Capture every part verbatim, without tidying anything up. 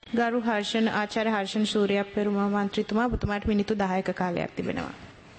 ගරු හර්ෂන් ආචාර්ය හර්ෂන් සූර්ය පෙරුම මන්ත්‍රීතුමා ඔබතුමාට මිනිත්තු දහයක කාලයක් තිබෙනවා.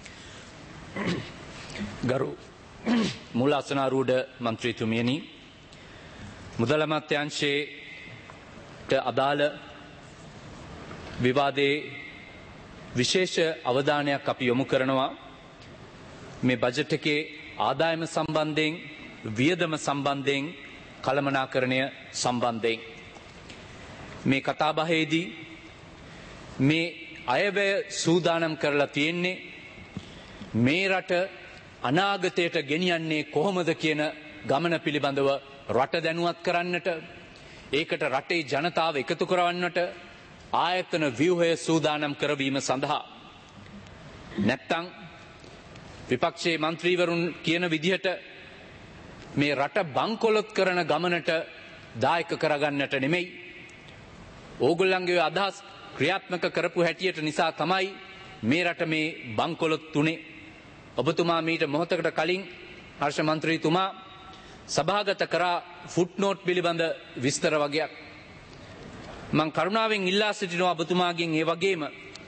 ගරු මූලාසනාරූඪ මන්ත්‍රීතුමියනි මුදල් අමාත්‍යාංශයට අදාළ විවාදයේ විශේෂ අවධානයක් අපි යොමු කරනවා. මේ බජට් එකේ ආදායම සම්බන්ධයෙන් වියදම සම්බන්ධයෙන් කළමනාකරණය සම්බන්ධයෙන් මේ කතාබහේදී මේ අයවැය සූදානම් කරලා තියෙන්නේ මේ රට අනාගතයට ගෙනියන්නේ කොහොමද කියන ගමන පිළිබඳව රට දැනුවත් කරන්නට, ඒකට රටේ ජනතාව එකතු කරවන්නට ආයතන ව්‍යුහය සූදානම් කරවීම සඳහා. නැත්තම් විපක්ෂයේ මන්ත්‍රීවරුන් කියන විදිහට මේ රට බංකොලොත් කරන ගමනට දායක කරගන්නට නෙමෙයි. ඕගොල්ලන්ගේ අදහස් ක්‍රියාත්මක කරපු හැටියට නිසා තමයි මේ රට මේ බංකොලොත් තුනේ. ඔබතුමා මීට මොහොතකට කලින් හර්ෂ මන්ත්‍රීතුමා සභාගත කරා ෆුට්නෝට් පිළිබඳ විස්තර වගේක්. මං කරුණාවෙන් ඉල්ලා සිටිනවා ඔබතුමාගෙන් ඒ වගේම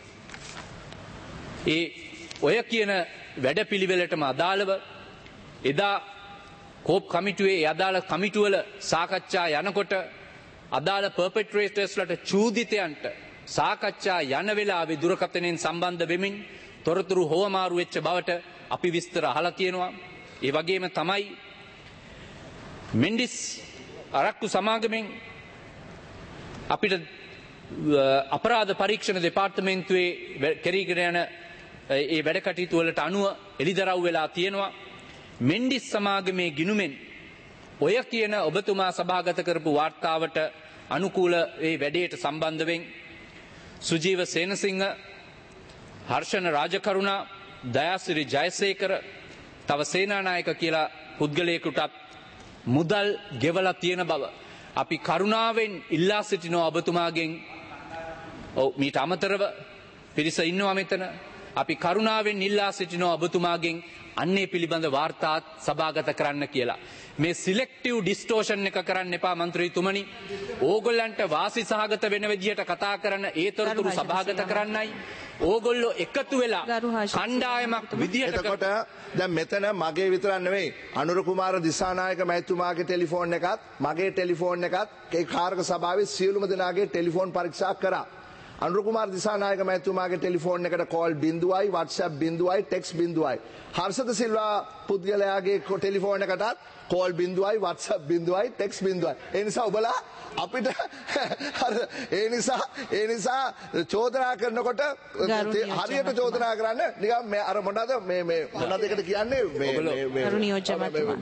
ඒ ඔය කියන වැඩපිළිවෙලටම අදාළව එදා කෝප් කමිටුවේ අදාළ කමිටුවල සාකච්ඡා යනකොට අදාළ පර්පෙට්‍රේටර්ස්ලට චූදිතයන්ට සාකච්ඡා යන වෙලාවේ දුරකථනයෙන් සම්බන්ධ වෙමින් තොරතුරු හොවමාරු වෙච්ච බවට අපි විස්තර අහලා තියෙනවා. ඒ වගේම තමයි මෙන්ඩිස් අරක්කු සමාගමෙන් අපිට අපරාධ පරීක්ෂණ දෙපාර්තමේන්තුවේ කෙරීගෙන යන ඒ වැඩ කටයුතු වලට අනුව එළිදරව් වෙලා තියෙනවා. මෙන්ඩිස් සමාගමේ ගිණුමෙන් ඔය කියන ඔබතුමා සභාගත කරපු වාර්තාවට අනුකූල ඒ වැඩේට සම්බන්ධ වෙන් සුජීව සේනසිංහ, හර්ෂණ රාජකරුණා, දයාසිරි ජයසේකර, තව සේනානායක කියලා පුද්ගලයෙකුටත් මුදල් ගෙවලා තියෙන බව අපි කරුණාවෙන් ඉල්ලා සිටිනවා ඔබතුමාගෙන්. ඔව් මීට අමතරව පිරිස ඉන්නවා මෙතන. අපි කරුණාවෙන් ඉල්ලා සිටිනවා ඔබතුමාගෙන් අන්නේ පිළිබඳ වාර්තාත් සභාගත කරන්න කියලා. මේ සිලෙක්ටිව් ඩිස්ටෝෂන් එක කරන්න එපා මන්ත්‍රීතුමනි. ඕගොල්ලන්ට වාසි සහගත වෙන විදිහට කතා කරන ඒ තොරතුරු සභාගත කරන්නයි ඕගොල්ලෝ එකතු වෙලා කණ්ඩායමක් විදිහට. එතකොට දැන් මෙතන මගේ විතරක් නෙවෙයි අනුර කුමාර දිසානායක මැතිතුමාගේ ටෙලිෆෝන් එකත් මගේ ටෙලිෆෝන් එකත් ඒ කාර්ක සභාවේ සියලුම දෙනාගේ ටෙලිෆෝන් පරීක්ෂා කරා. අනුර කුමාර දිසානායක මැතිතුමාගේ ටෙලිෆෝන් එකට කෝල් බිංදුවයි, WhatsApp බිංදුවයි, ටෙක්ස්ට් බිංදුවයි. හර්ෂද සිල්වා පුද්ගලයාගේ ටෙලිෆෝන් එකටත් කෝල් බිංදුවයි, WhatsApp බිංදුවයි, ටෙක්ස්ට් බිංදුවයි. ඒ නිසා ඔබලා අපිට ඒ නිසා ඒ නිසා චෝදනා කරනකොට හරියට චෝදනා කරන්න නිකන් මේ අර මොනවාද මේ මේ මොනවාද එකට කියන්නේ මේ මේ ගරු නියෝජ්‍යමතුමා.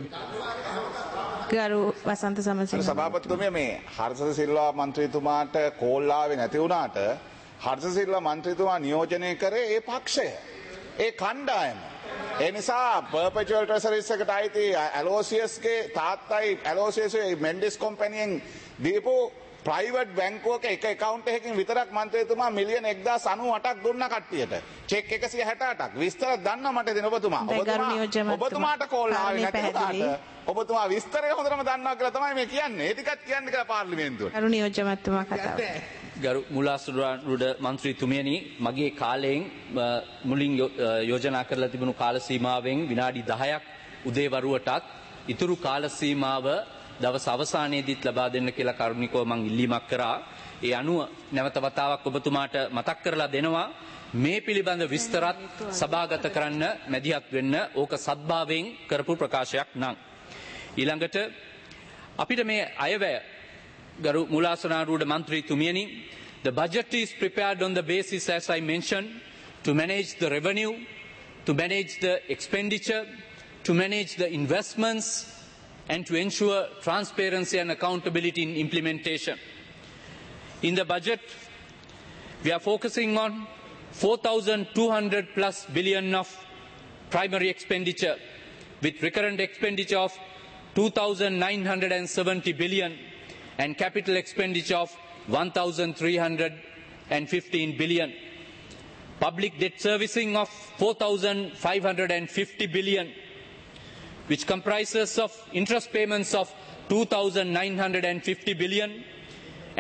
ගරු වසන්ත සමරසිංහ සභාපතිතුමිය මේ හර්ෂද සිල්වා මන්ත්‍රීතුමාට කෝල් ආවේ නැති වුණාට හර්ෂද සිල්වා මන්ත්‍රීතුමා නියෝජනය කරේ ඒ පක්ෂය, ඒ කණ්ඩායම. ඒ නිසා පර්පෙචුවල් ට්‍රෙසරිස් එකට අයිති ඇලෝසියස්ගේ තාත්තයි ඇලෝසියස්ගේ මෙන්ඩිස් කොම්පැනියෙන් දීපු ප්‍රයිවට් බැංකුවක එක account එකකින් විතරක් මන්ත්‍රීතුමා මිලියන එක්දාස් අනූඅටක් දුන්න කට්ටියට. චෙක් එකසිය හැට අටක්. විස්තර දන්නා මට දෙන ඔබතුමා. ඔබතුමා ඔබතුමාට කෝල් ආවේ නැති උනාට ඔබතුමා විස්තරය හොඳටම දන්නවා කියලා තමයි මේ කියන්නේ. ඒ ටිකත් කියන්න කියලා පාර්ලිමේන්තුවට. ගරු නියෝජ්‍යමතුමා කතාව. ගරු මූලාසනාරූඪ මන්ත්‍රීතුමියනි මගේ කාලයෙන් මුලින් යෝජනා කරලා තිබුණු කාල සීමාවෙන් විනාඩි දහයක් උදේවරුවටත් ඉතුරු කාල සීමාව දවස් අවසානයේදීත් ලබා දෙන්න කියලා කරුණිකව මං ඉල්ලීමක් කරා. ඒ අනුව නැවත වතාවක් ඔබතුමාට මතක් කරලා දෙනවා මේ පිළිබඳ විස්තරත් සභාගත කරන්න මැදිහත් වෙන්න. ඕක සද්භාවයෙන් කරපු ප්‍රකාශයක් නම්. ඊළඟට අපිට මේ අයවැය ගරු මූලාසනාරූඪ මන්ත්‍රීතුමියනි, the budget is prepared on the basis, as I mentioned, to manage the revenue, to manage the expenditure, to manage the investments, and to ensure transparency and accountability in implementation. In the budget, we are focusing on four thousand two hundred plus billion of primary expenditure, with recurrent expenditure of two thousand nine hundred seventy billion and capital expenditure of one thousand three hundred fifteen billion. Public debt servicing of four thousand five hundred fifty billion, which comprises of interest payments of two thousand nine hundred fifty billion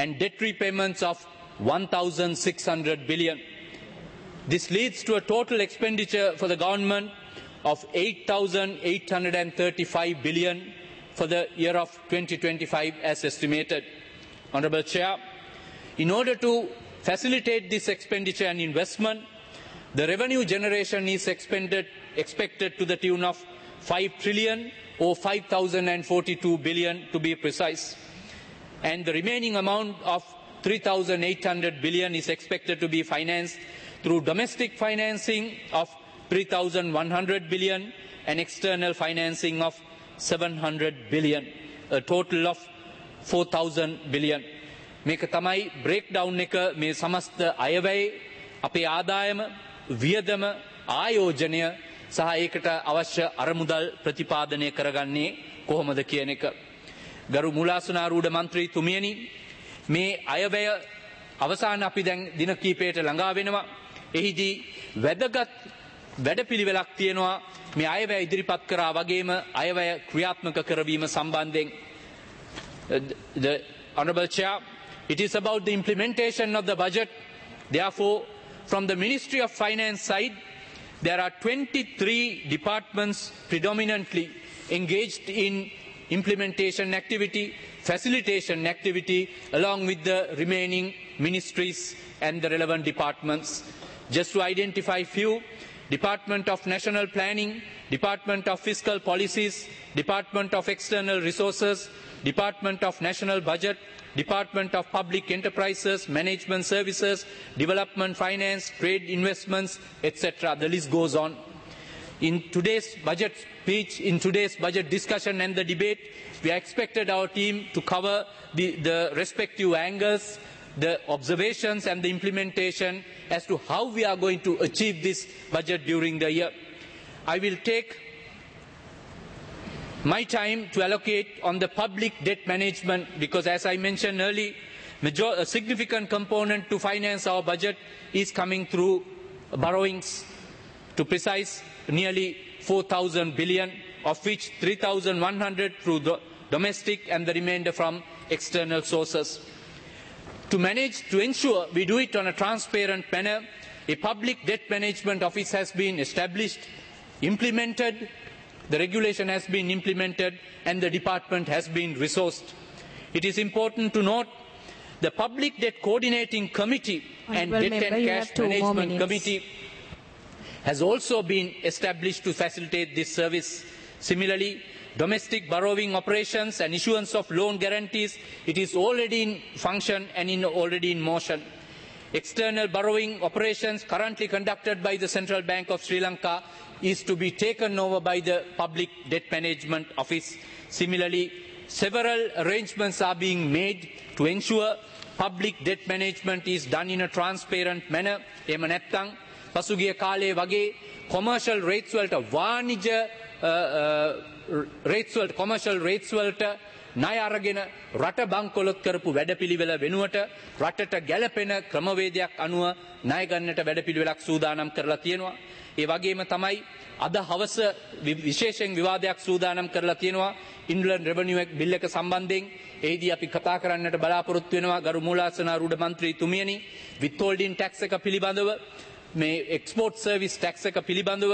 and debt repayments of one thousand six hundred billion. This leads to a total expenditure for the government of eight thousand eight hundred thirty-five billion for the year of twenty twenty-five as estimated. Honourable Chair, in order to facilitate this expenditure and investment, the revenue generation is expended, expected to the tune of five trillion or five thousand forty-two billion to be precise. And the remaining amount of three thousand eight hundred billion is expected to be financed through domestic financing of three thousand one hundred billion and external financing of seven hundred billion, a total of four thousand billion. මේක තමයි breakdown එක මේ සමස්ත අයවැය අපේ ආදායම වියදම ආයෝජනය සහ ඒකට අවශ්‍ය අරමුදල් ප්‍රතිපාදනය කරගන්නේ කොහොමද කියන එක. ගරු මුලාසුනාරූඪ මන්ත්‍රීතුමියනි, මේ අයවැය අවසාන අපි දැන් දින කීපයකට ළඟා වෙනවා. එහිදී වැදගත් වැඩපිළිවෙලක් තියෙනවා මේ අයවැය ඉදිරිපත් කරා වගේම අයවැය ක්‍රියාත්මක කරවීම සම්බන්ධයෙන්. The Honourable Chair, it is about the implementation of the budget. Therefore, from the Ministry of Finance side, there are twenty-three departments predominantly engaged in implementation activity, facilitation activity, along with the remaining ministries and the relevant departments. Just to identify few: Department of National Planning, Department of Fiscal Policies, Department of External Resources, Department of National Budget, Department of Public Enterprises, Management Services, Development Finance, Trade Investments, et cetera. The list goes on. In today's budget speech, in today's budget discussion and the debate, we are expected our team to cover the, the respective angles, the observations and the implementation as to how we are going to achieve this budget during the year. I will take my time to allocate on the public debt management because, as I mentioned earlier, major, a significant component to finance our budget is coming through borrowings. To precise, nearly four thousand billion, of which three thousand one hundred through the domestic and the remainder from external sources. To manage, to ensure we do it on a transparent manner, a public debt management office has been established, implemented, the regulation has been implemented and the department has been resourced. It is important to note the Public Debt Coordinating Committee and Honourable Debt Member, and you Cash have two more Management minutes. Committee has also been established to facilitate this service. Similarly, domestic borrowing operations and issuance of loan guarantees, it is already in function and in already in motion. External borrowing operations currently conducted by the Central Bank of Sri Lanka is to be taken over by the Public Debt Management Office. Similarly, several arrangements are being made to ensure public debt management is done in a transparent manner. එහෙම නැත්නම් පසුගිය කාලේ වගේ commercial rates වලට වාණිජ rates වලට commercial rates වලට ණය අරගෙන රට බංකොලොත් කරපු වැඩපිළිවෙල වෙනුවට රටට ගැළපෙන ක්‍රමවේදයක් අනුව ණය ගන්නට වැඩපිළිවෙලක් සූදානම් කරලා තියෙනවා. ඒ වගේම තමයි අද හවස විශේෂයෙන් විවාදයක් සූදානම් කරලා තියෙනවා ඉන්ලන්ඩ් රෙවෙනියු බිල් එක සම්බන්ධයෙන්. එහිදී අපි කතා කරන්නට බලාපොරොත්තු වෙනවා ගරු මූලාසනාරූඪ මන්ත්‍රීතුමියනි, withholding tax එක පිළිබඳව, මේ export service tax එක පිළිබඳව,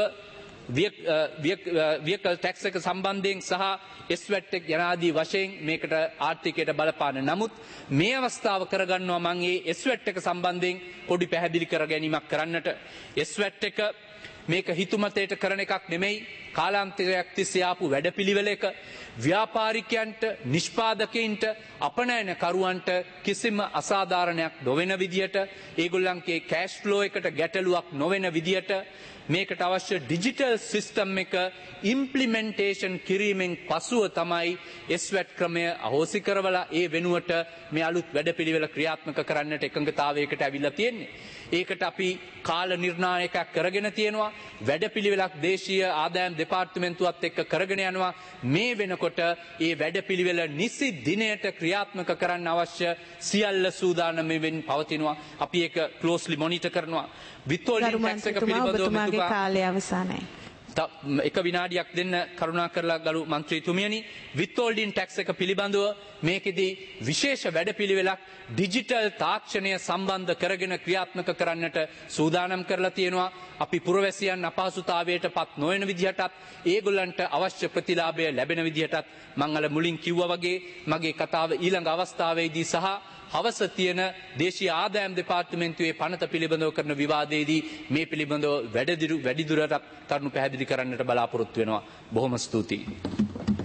vehicle tax එක සම්බන්ධයෙන් සහ S V A T එක යනාදී වශයෙන් මේකට ආර්ථිකයට බලපාන. නමුත් මේ අවස්ථාව කරගන්නවා මම මේ S V A T එක සම්බන්ධයෙන් පොඩි පැහැදිලි කර ගැනීමක් කරන්නට. S V A T එක මේක හිතුමතේට කරන එකක් නෙමෙයි, කාලාන්තරයක් තිස්සේ ආපු වැඩපිළිවෙල එක. ව්‍යාපාරිකයන්ට, නිෂ්පාදකයින්ට, අපනයනකරුවන්ට කිසිම අසාධාරණයක් නොවන විදියට, ඒගොල්ලන්ගේ කෑෂ් ෆ්ලෝ එකට ගැටලුවක් නොවන විදියට මේකට අවශ්‍ය ඩිජිටල් සිස්ටම් එක ඉම්ප්ලිමෙන්ටේෂන් කිරීමෙන් පසුව තමයි S V A T ක්‍රමය අහෝසි කරවලා ඒ වෙනුවට මේ අලුත් වැඩපිළිවෙල ක්‍රියාත්මක කරන්නට එකඟතාවයකට ඇවිල්ලා තියෙන්නේ. ඒකට අපි කාල නිර්ණායකයක් කරගෙන තියෙනවා. වැඩපිළිවෙලක් දේශීය ආදායම් දෙපාර්තමේන්තුවත් එක්ක කරගෙන යනවා. මේ වෙනකොට ඒ වැඩපිළිවෙල නිසි දිනයට ක්‍රියාත්මක කරන්න අවශ්‍ය සියල්ල සූදානම් වෙමින් පවතිනවා. අපි ඒක ක්ලෝස්ලි මොනිටර් කරනවා. withholding tax එක පිළිබඳව කාලය අවසానයි. එක විනාඩියක් දෙන්න කරුණා කරලා ගරු මන්ත්‍රීතුමියනි විත්හෝල්ඩින් ටැක්ස් එක පිළිබඳව මේකෙදී විශේෂ වැඩපිළිවෙලක් ඩිජිටල් තාක්ෂණය සම්බන්ධ කරගෙන ක්‍රියාත්මක කරන්නට සූදානම් කරලා තියෙනවා. අපි පුරවැසියන් අපහසුතාවයට පත් නොවන විදිහටත් ඒගොල්ලන්ට අවශ්‍ය ප්‍රතිලාභය ලැබෙන විදිහටත් මම අර මුලින් කිව්වා වගේ මගේ කතාව ඊළඟ අවස්ථාවේදී සහ හවස තියෙන දේශීය ආදායම් දෙපාර්තමේන්තුවේ පනත පිළිබඳව කරන විවාදයේදී මේ පිළිබඳව වැඩිදුර වැඩිදුරටත් කරුණු පැහැදිලි කරන්නට බලාපොරොත්තු වෙනවා. බොහොම ස්තුතියි.